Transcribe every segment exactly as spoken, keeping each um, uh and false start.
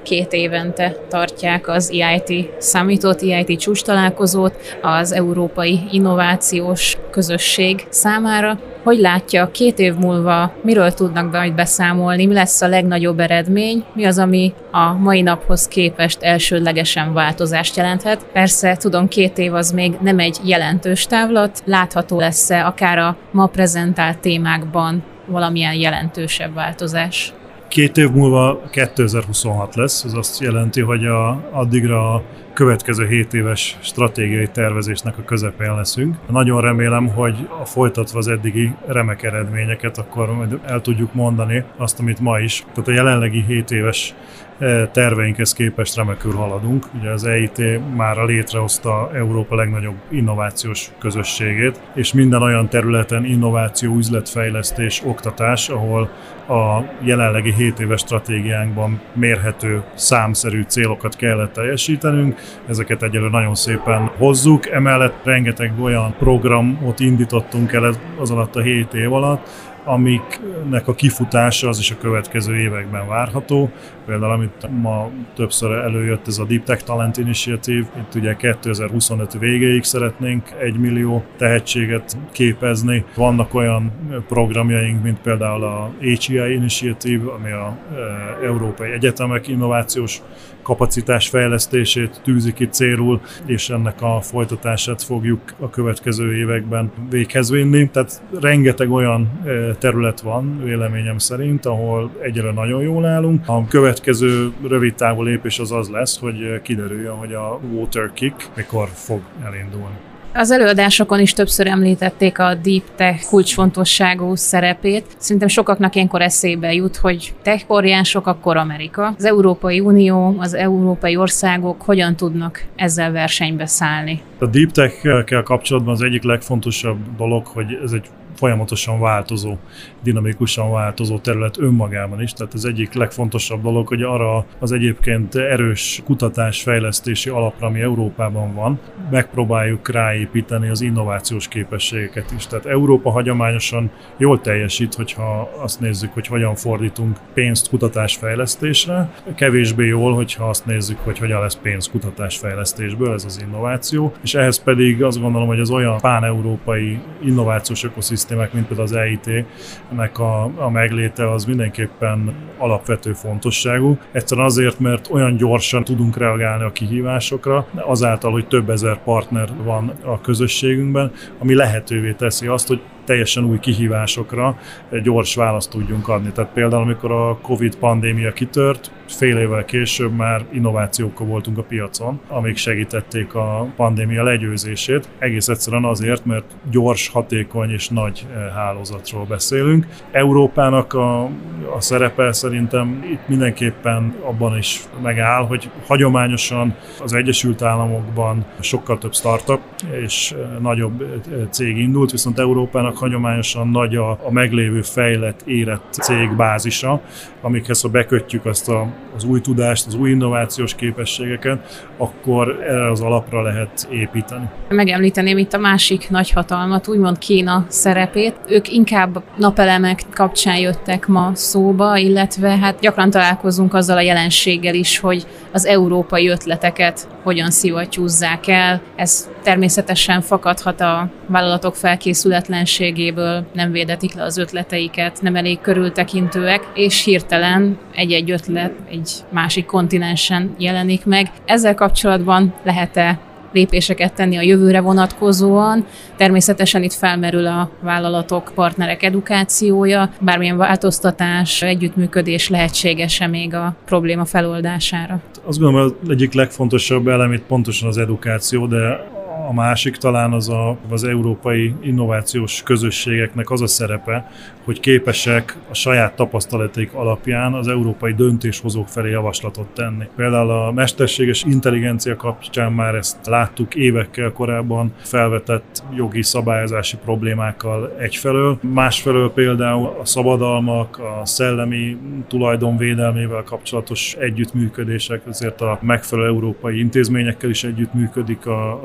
két évente tartják az E I T Summitot, E I T csúcstalálkozót az Európai Innovációs Közösség számára. Hogy látja, két év múlva miről tudnak majd beszámolni, mi lesz a legnagyobb eredmény, mi az, ami a mai naphoz képest elsődlegesen változást jelenthet. Persze, tudom, két év az még nem egy jelentős távlat, látható lesz-e akár a ma prezentált témákban valamilyen jelentősebb változás? Két év múlva kétezer-huszonhat lesz, ez azt jelenti, hogy a, addigra a következő hét éves stratégiai tervezésnek a közepén leszünk. Nagyon remélem, hogy a folytatva az eddigi remek eredményeket, akkor majd el tudjuk mondani azt, amit ma is. Tehát a jelenlegi hét éves terveinkhez képest remekül haladunk. Ugye az E I T már létrehozta Európa legnagyobb innovációs közösségét, és minden olyan területen innováció, üzletfejlesztés, oktatás, ahol a jelenlegi hét éves stratégiánkban mérhető, számszerű célokat kellett teljesítenünk. Ezeket egyelőre nagyon szépen hozzuk. Emellett rengeteg olyan programot indítottunk el az alatt a hét év alatt, amiknek a kifutása az is a következő években várható. Például, amit ma többször előjött, ez a Deep Tech Talent Initiative. Itt ugye kétezer-huszonöt végéig szeretnénk egy millió tehetséget képezni. Vannak olyan programjaink, mint például a H E I Initiative, ami a Európai Egyetemek innovációs kapacitás fejlesztését tűzi ki célul, és ennek a folytatását fogjuk a következő években véghez vinni. Tehát rengeteg olyan terület van, véleményem szerint, ahol egyre nagyon jól állunk. A következő rövid távú lépés az az lesz, hogy kiderüljön, hogy a Water Kick mikor fog elindulni. Az előadásokon is többször említették a Deep Tech kulcsfontosságú szerepét. Szerintem sokaknak ilyenkor eszébe jut, hogy tech-óriások, akkor Amerika. Az Európai Unió, az európai országok hogyan tudnak ezzel versenybe szállni? A Deep Tech-kel kapcsolatban az egyik legfontosabb dolog, hogy ez egy folyamatosan változó, dinamikusan változó terület önmagában is. Tehát az egyik legfontosabb dolog, hogy arra az egyébként erős kutatás-fejlesztési alapra, ami Európában van, megpróbáljuk ráépíteni az innovációs képességeket is. Tehát Európa hagyományosan jól teljesít, hogyha azt nézzük, hogy hogyan fordítunk pénzt kutatás-fejlesztésre. Kevésbé jól, hogyha azt nézzük, hogy hogyan lesz pénz kutatás-fejlesztésből, ez az innováció. És ehhez pedig azt gondolom, hogy az olyan pán-európai innovációs ökoszisztémák, mint például az E I T-nek a, a megléte az mindenképpen alapvető fontosságú. Egyszerűen azért, mert olyan gyorsan tudunk reagálni a kihívásokra, azáltal, hogy több ezer partner van a közösségünkben, ami lehetővé teszi azt, hogy teljesen új kihívásokra gyors választ tudjunk adni. Tehát például, amikor a Covid pandémia kitört, fél évvel később már innovációkkal voltunk a piacon, amik segítették a pandémia legyőzését. Egész egyszerűen azért, mert gyors, hatékony és nagy hálózatról beszélünk. Európának a, a szerepe szerintem itt mindenképpen abban is megáll, hogy hagyományosan az Egyesült Államokban sokkal több startup és nagyobb cég indult, viszont Európának hagyományosan nagy a, a meglévő fejlett, érett cégbázisa, amikhez ha bekötjük azt a, az új tudást, az új innovációs képességeket, akkor erre az alapra lehet építeni. Megemlíteném itt a másik nagyhatalmat, úgymond Kína szerepét. Ők inkább napelemek kapcsán jöttek ma szóba, illetve hát gyakran találkozunk azzal a jelenséggel is, hogy az európai ötleteket hogyan szivattyúzzák el. Ez természetesen fakadhat a vállalatok felkészületlenségéből, nem védetik le az ötleteiket, nem elég körültekintőek, és hirtelen egy-egy ötlet egy másik kontinensen jelenik meg. Ezzel kapcsolatban lehet-e lépéseket tenni a jövőre vonatkozóan? Természetesen itt felmerül a vállalatok, partnerek edukációja, bármilyen változtatás, együttműködés lehetséges-e még a probléma feloldására? Azt gondolom, hogy egyik legfontosabb elem itt pontosan az edukáció, de a másik talán az a, az európai innovációs közösségeknek az a szerepe, hogy képesek a saját tapasztalataik alapján az európai döntéshozók felé javaslatot tenni. Például a mesterséges intelligencia kapcsán már ezt láttuk évekkel korábban felvetett jogi szabályozási problémákkal egyfelől. Másfelől például a szabadalmak, a szellemi tulajdon védelmével kapcsolatos együttműködések, ezért a megfelelő európai intézményekkel is együttműködik az E I T,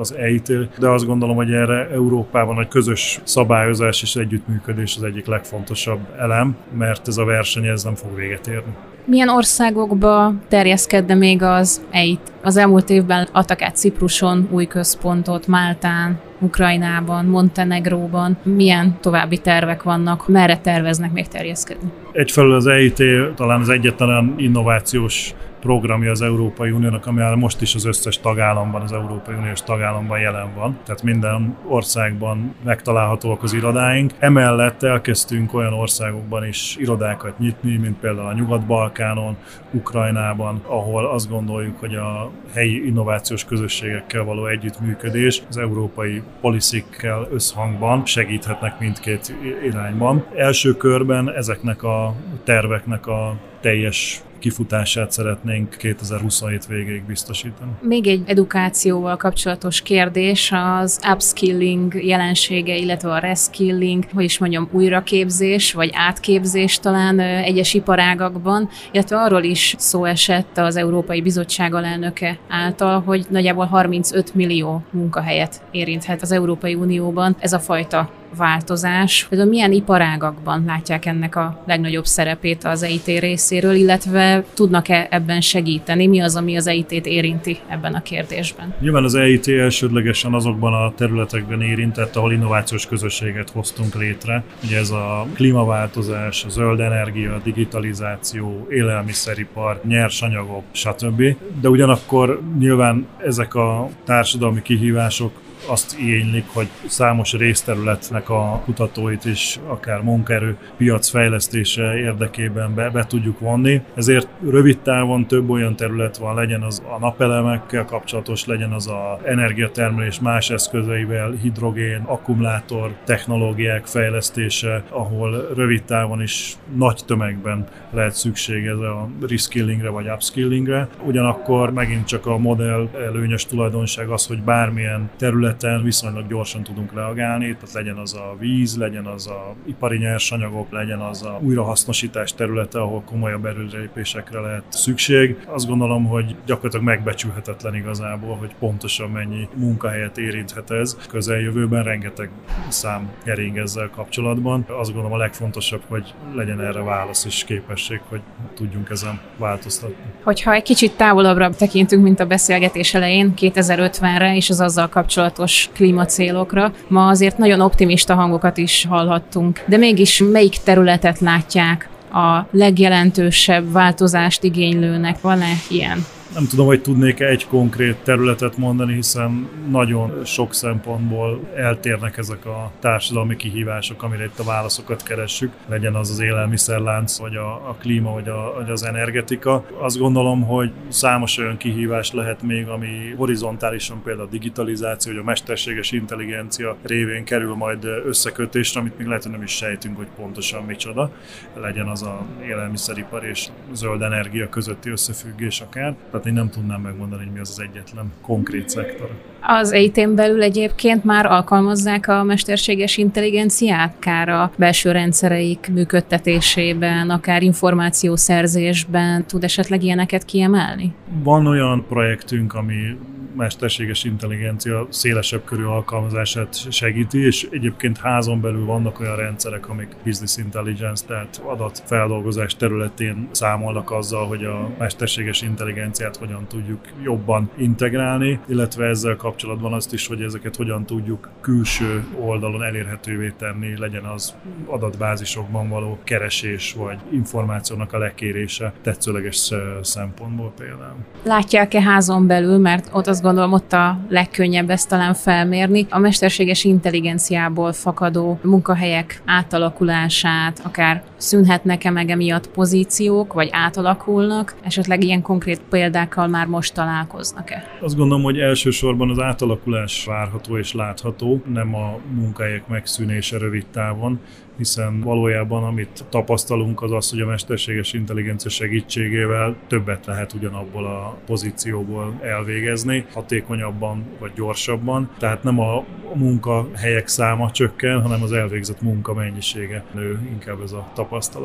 beszéltél, de azt gondolom, hogy erre Európában egy közös szabályozás és együttműködés az egyik legfontosabb elem, mert ez a verseny ez nem fog véget érni. Milyen országokba terjeszkedne még az é i té? Az elmúlt évben adtak át Cipruson új központot, Máltán, Ukrajnában, Montenegróban. Milyen további tervek vannak? Merre terveznek még terjeszkedni? Egyfelől az é i té talán az egyetlen innovációs programja az Európai Uniónak, ami most is az összes tagállamban, az Európai Uniós tagállamban jelen van. Tehát minden országban megtalálhatóak az irodáink. Emellett elkezdtünk olyan országokban is irodákat nyitni, mint például a Nyugat-Balkánon, Ukrajnában, ahol azt gondoljuk, hogy a helyi innovációs közösségekkel való együttműködés az európai policykkel összhangban segíthetnek mindkét irányban. Első körben ezeknek a terveknek a teljes kifutását szeretnénk kétezer-huszonhét végéig biztosítani. Még egy edukációval kapcsolatos kérdés, az upskilling jelensége, illetve a reskilling, hogy is mondjam, újraképzés, vagy átképzés talán egyes iparágakban, illetve arról is szó esett az Európai Bizottság alelnöke által, hogy nagyjából harmincöt millió munkahelyet érinthet az Európai Unióban ez a fajta változás. Például milyen iparágakban látják ennek a legnagyobb szerepét az é i té részéről, illetve tudnak-e ebben segíteni? Mi az, ami az é i té-t érinti ebben a kérdésben? Nyilván az é i té elsődlegesen azokban a területekben érintett, ahol innovációs közösséget hoztunk létre. Ugye ez a klímaváltozás, a zöld energia, a digitalizáció, élelmiszeripar, nyersanyagok, stb. De ugyanakkor nyilván ezek a társadalmi kihívások azt igénylik, hogy számos részterületnek a kutatóit is akár munkaerő piac fejlesztése érdekében be, be tudjuk vonni. Ezért rövid távon több olyan terület van, legyen az a napelemekkel kapcsolatos, legyen az az energiatermelés más eszközeivel, hidrogén, akkumulátor technológiák fejlesztése, ahol rövid távon is nagy tömegben lehet szükség ez a reskillingre vagy upskillingre. Ugyanakkor megint csak a modell előnyös tulajdonság az, hogy bármilyen terület viszonylag gyorsan tudunk reagálni, tehát legyen az a víz, legyen az a ipari nyersanyagok, legyen az a újrahasznosítás területe, ahol komolyabb erőrelépésekre lehet szükség. Azt gondolom, hogy gyakorlatilag megbecsülhetetlen igazából, hogy pontosan mennyi munkahelyet érinthet ez. Közeljövőben rengeteg szám kering ezzel kapcsolatban. Azt gondolom a legfontosabb, hogy legyen erre válasz és képesség, hogy tudjunk ezen változtatni. Hogyha egy kicsit távolabbra tekintünk, mint a beszélgetés elején, kétezer-ötvenre és az azzal kapcsolatos klímacélokra. Ma azért nagyon optimista hangokat is hallhattunk, de mégis melyik területet látják a legjelentősebb változást igénylőnek? Van-e ilyen? Nem tudom, hogy tudnék egy konkrét területet mondani, hiszen nagyon sok szempontból eltérnek ezek a társadalmi kihívások, amire itt a válaszokat keressük, legyen az az élelmiszerlánc, vagy a, a klíma, vagy, a, vagy az energetika. Azt gondolom, hogy számos olyan kihívás lehet még, ami horizontálisan például a digitalizáció, vagy a mesterséges intelligencia révén kerül majd összekötésre, amit még lehet, hogy nem is sejtünk, hogy pontosan micsoda. Legyen az az élelmiszeripar és zöld energia közötti összefüggés akár. Tehát én nem tudnám megmondani, hogy mi az az egyetlen konkrét szektor. Az é i té-n belül egyébként már alkalmazzák a mesterséges intelligenciát, akár a belső rendszereik működtetésében, akár információszerzésben, tud esetleg ilyeneket kiemelni? Van olyan projektünk, ami mesterséges intelligencia szélesebb körű alkalmazását segíti, és egyébként házon belül vannak olyan rendszerek, amik business intelligence, tehát adatfeldolgozás területén számolnak azzal, hogy a mesterséges intelligenciát hogyan tudjuk jobban integrálni, illetve ezzel kapcsolatban azt is, hogy ezeket hogyan tudjuk külső oldalon elérhetővé tenni, legyen az adatbázisokban való keresés, vagy információnak a lekérése tetszőleges szempontból például. Látják-e házon belül, mert ott az gondolom ott a legkönnyebb ezt talán felmérni, a mesterséges intelligenciából fakadó munkahelyek átalakulását, akár szűnhetnek-e meg emiatt pozíciók, vagy átalakulnak, esetleg ilyen konkrét példákkal már most találkoznak-e? Azt gondolom, hogy elsősorban az átalakulás várható és látható, nem a munkahelyek megszűnése rövid távon, hiszen valójában amit tapasztalunk az az, hogy a mesterséges intelligencia segítségével többet lehet ugyanabból a pozícióból elvégezni, hatékonyabban vagy gyorsabban. Tehát nem a munkahelyek száma csökken, hanem az elvégzett munka mennyisége nő, inkább ez a tapasztalat.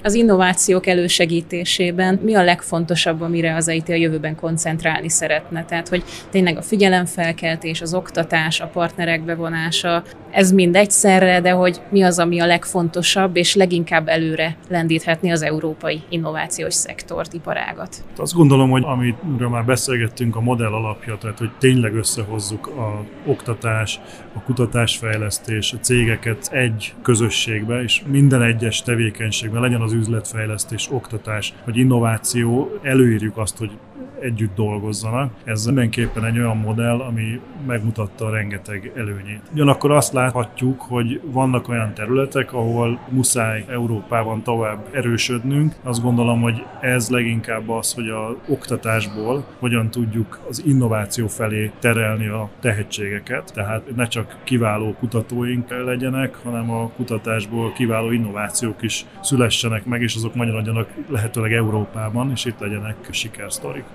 Az innovációk elősegítésében mi a legfontosabb, amire az á i té a jövőben koncentrálni szeretne? Tehát, hogy tényleg a figyelemfelkeltés, az oktatás, a partnerek bevonása, ez mind egyszerre, de hogy mi az, ami a legfontosabb, és leginkább előre lendíthetni az európai innovációs szektort, iparágat? Azt gondolom, hogy amiről már beszélgettünk, a modell alapja, tehát hogy tényleg összehozzuk a oktatás, a kutatásfejlesztés, a cégeket egy közösségbe, és minden egyes tevékenységben legyen az üzletfejlesztés, oktatás, vagy innováció, előírjuk azt, hogy együtt dolgozzanak. Ez mindenképpen egy olyan modell, ami megmutatta a rengeteg előnyét. Ugyanakkor azt láthatjuk, hogy vannak olyan területek, ahol muszáj Európában tovább erősödnünk. Azt gondolom, hogy ez leginkább az, hogy az oktatásból hogyan tudjuk az innováció felé terelni a tehetségeket. Tehát ne csak kiváló kutatóink legyenek, hanem a kutatásból kiváló innovációk is szülessenek meg, és azok maradjanak lehetőleg Európában, és itt legyenek sikersztorik.